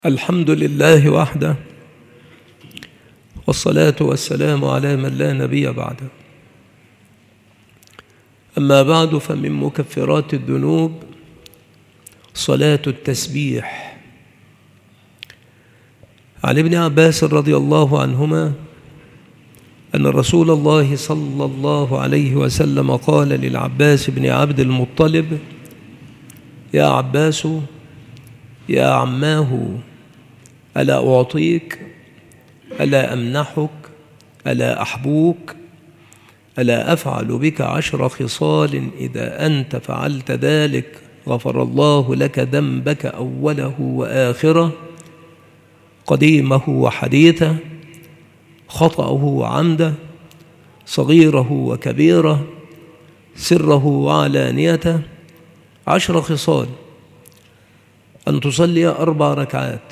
الحمد لله وحده، والصلاة والسلام على من لا نبي بعده. أما بعد، فمن مكفرات الذنوب صلاة التسبيح. عن ابن عباس رضي الله عنهما أن رسول الله صلى الله عليه وسلم قال للعباس بن عبد المطلب: يا عباس يا عماه، ألا أعطيك؟ ألا أمنحك؟ ألا أحبوك؟ ألا أفعل بك 10 خصال إذا أنت فعلت ذلك غفر الله لك ذنبك أوله وآخره، قديمه وحديثه، خطأه وعمده، صغيره وكبيره، سره وعلانيته. 10 خصال: أن تصلي 4 ركعات،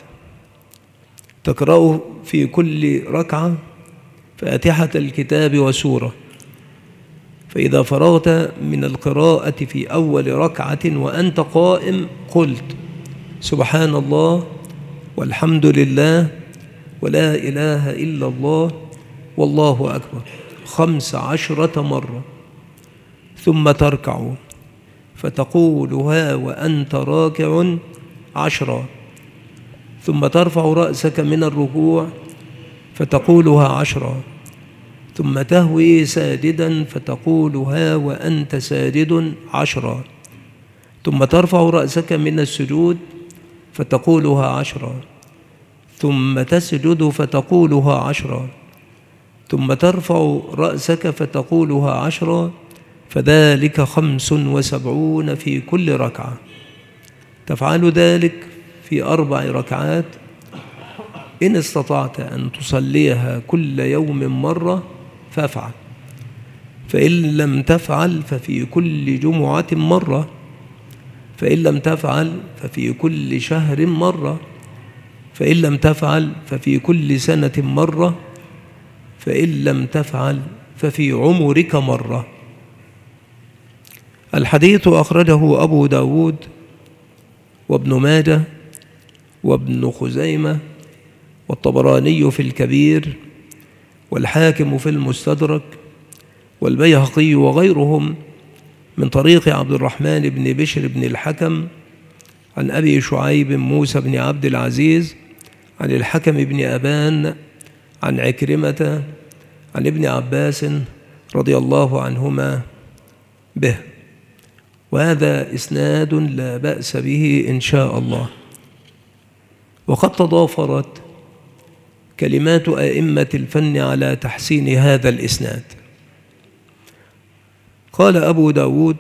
تقرأ في كل ركعة فاتحة الكتاب وسورة، فإذا فرغت من القراءة في أول ركعة وأنت قائم قلت: سبحان الله والحمد لله ولا إله إلا الله والله أكبر 15 مرة، ثم تركع فتقولها وأنت راكع 10، ثم ترفع رأسك من الركوع فتقولها 10، ثم تهوي ساجدا فتقولها وأنت ساجد 10، ثم ترفع رأسك من السجود فتقولها 10، ثم تسجد فتقولها 10، ثم ترفع رأسك فتقولها 10، فذلك 75 في كل ركعة. تفعل ذلك في 4 ركعات. إن استطعت أن تصليها كل يوم مرة فافعل، فإن لم تفعل ففي كل جمعة مرة، فإن لم تفعل ففي كل شهر مرة، فإن لم تفعل ففي كل سنة مرة، فإن لم تفعل ففي عمرك مرة. الحديث أخرجه أبو داود وابن ماجه وابن خزيمة والطبراني في الكبير والحاكم في المستدرك والبيهقي وغيرهم من طريق عبد الرحمن بن بشر بن الحكم عن أبي شعيب موسى بن عبد العزيز عن الحكم بن أبان عن عكرمة عن ابن عباس رضي الله عنهما به، وهذا إسناد لا بأس به إن شاء الله. وقد تضافرت كلمات أئمة الفن على تحسين هذا الإسناد. قال أبو داود: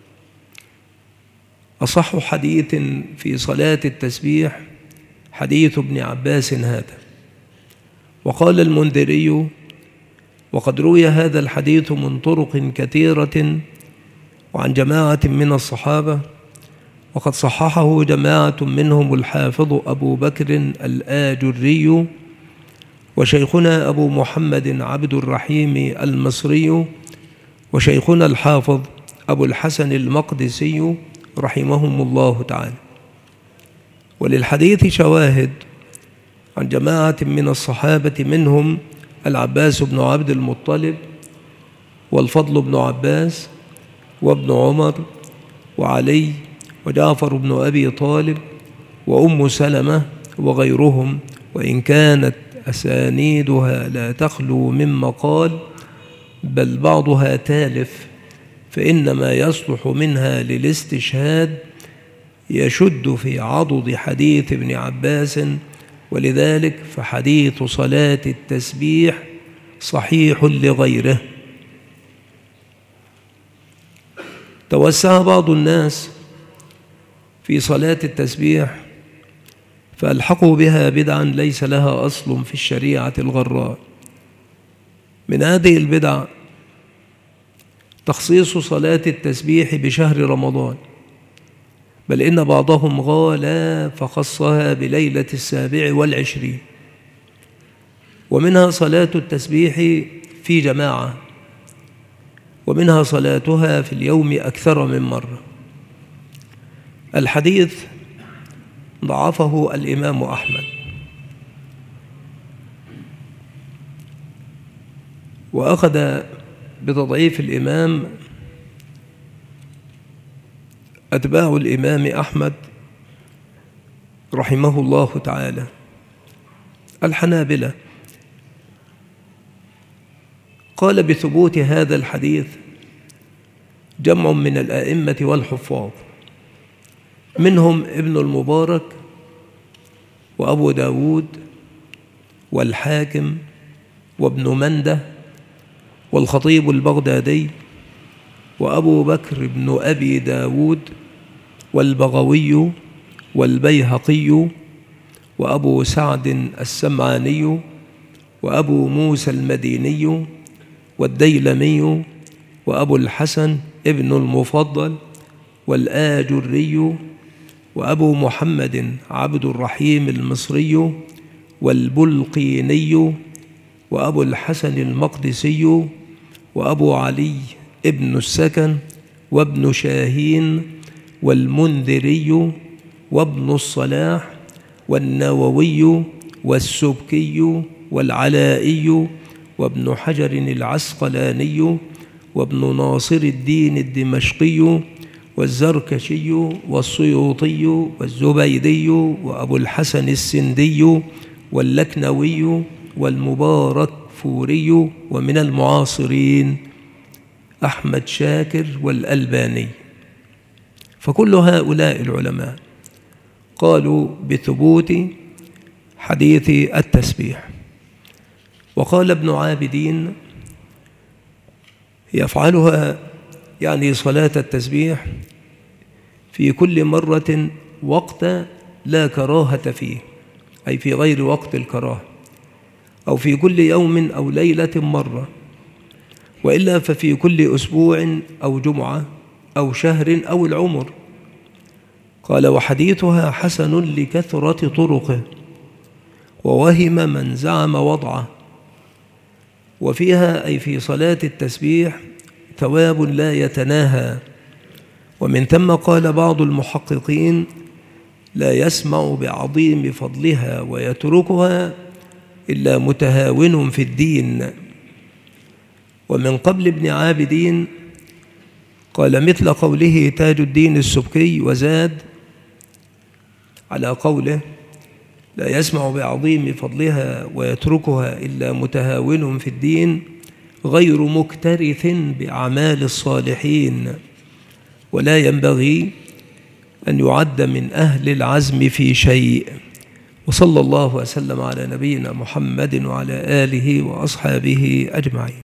أصح حديث في صلاة التسبيح حديث ابن عباس هذا. وقال المنذري: وقد روي هذا الحديث من طرق كثيرة وعن جماعة من الصحابة، وقد صححه جماعة منهم الحافظ أبو بكر الآجري وشيخنا أبو محمد عبد الرحيم المصري وشيخنا الحافظ أبو الحسن المقدسي رحمهم الله تعالى. وللحديث شواهد عن جماعة من الصحابة منهم العباس بن عبد المطلب والفضل بن عباس وابن عمر وعلي وجعفر بن أبي طالب وأم سلمة وغيرهم، وإن كانت أسانيدها لا تخلو من مقال بل بعضها تالف، فإنما يصلح منها للاستشهاد يشد في عضد حديث ابن عباس، ولذلك فحديث صلاة التسبيح صحيح لغيره. توسع بعض الناس في صلاة التسبيح فألحقوا بها بدعا ليس لها أصل في الشريعة الغراء. من هذه البدع تخصيص صلاة التسبيح بشهر رمضان، بل إن بعضهم غالى فخصها بليلة 27، ومنها صلاة التسبيح في جماعة، ومنها صلاتها في اليوم أكثر من مرة. الحديث ضعفه الإمام أحمد، وأخذ بتضعيف الإمام أتباع الإمام أحمد رحمه الله تعالى الحنابلة. قال بثبوت هذا الحديث جمع من الآئمة والحفاظ، منهم ابن المبارك وأبو داود والحاكم وابن منده والخطيب البغدادي وأبو بكر بن أبي داود والبغوي والبيهقي وأبو سعد السمعاني وأبو موسى المديني والديلمي وأبو الحسن ابن المفضل والآجري وأبو محمد عبد الرحيم المصري والبلقيني وأبو الحسن المقدسي وأبو علي ابن السكن وابن شاهين والمنذري وابن الصلاح والنووي والسبكي والعلائي وابن حجر العسقلاني وابن ناصر الدين الدمشقي والزركشي والسيوطي والزبيدي وأبو الحسن السندي واللكنوي والمبارك فوري، ومن المعاصرين أحمد شاكر والألباني. فكل هؤلاء العلماء قالوا بثبوت حديث التسبيح. وقال ابن عابدين يفعلها يعني صلاة التسبيح في كل مرة وقت لا كراهة فيه، أي في غير وقت الكراهة، أو في كل يوم أو ليلة مرة، وإلا ففي كل أسبوع أو جمعة أو شهر أو العمر. قال وحديثها حسن لكثرة طرقه، ووهم من زعم وضعه، وفيها أي في صلاة التسبيح ثواب لا يتناهى. ومن ثم قال بعض المحققين لا يسمع بعظيم فضلها ويتركها إلا متهاون في الدين. ومن قبل ابن عابدين قال مثل قوله تاج الدين السبكي، وزاد على قوله لا يسمع بعظيم فضلها ويتركها إلا متهاون في الدين غير مكترث بأعمال الصالحين، ولا ينبغي أن يعد من أهل العزم في شيء. وصلى الله وسلم على نبينا محمد وعلى آله وأصحابه أجمعين.